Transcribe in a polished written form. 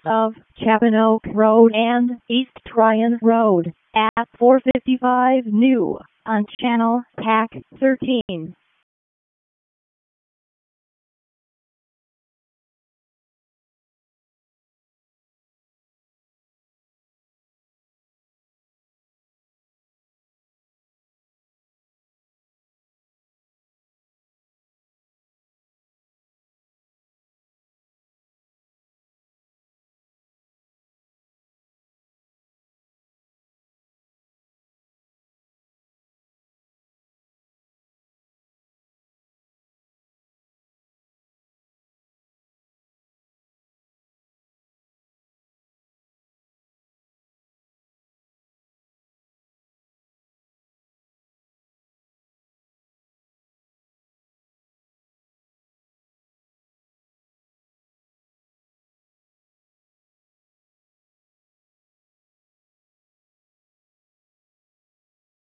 of Chapanoke Road and East Tryon Road at 455 New on Channel PAC 13.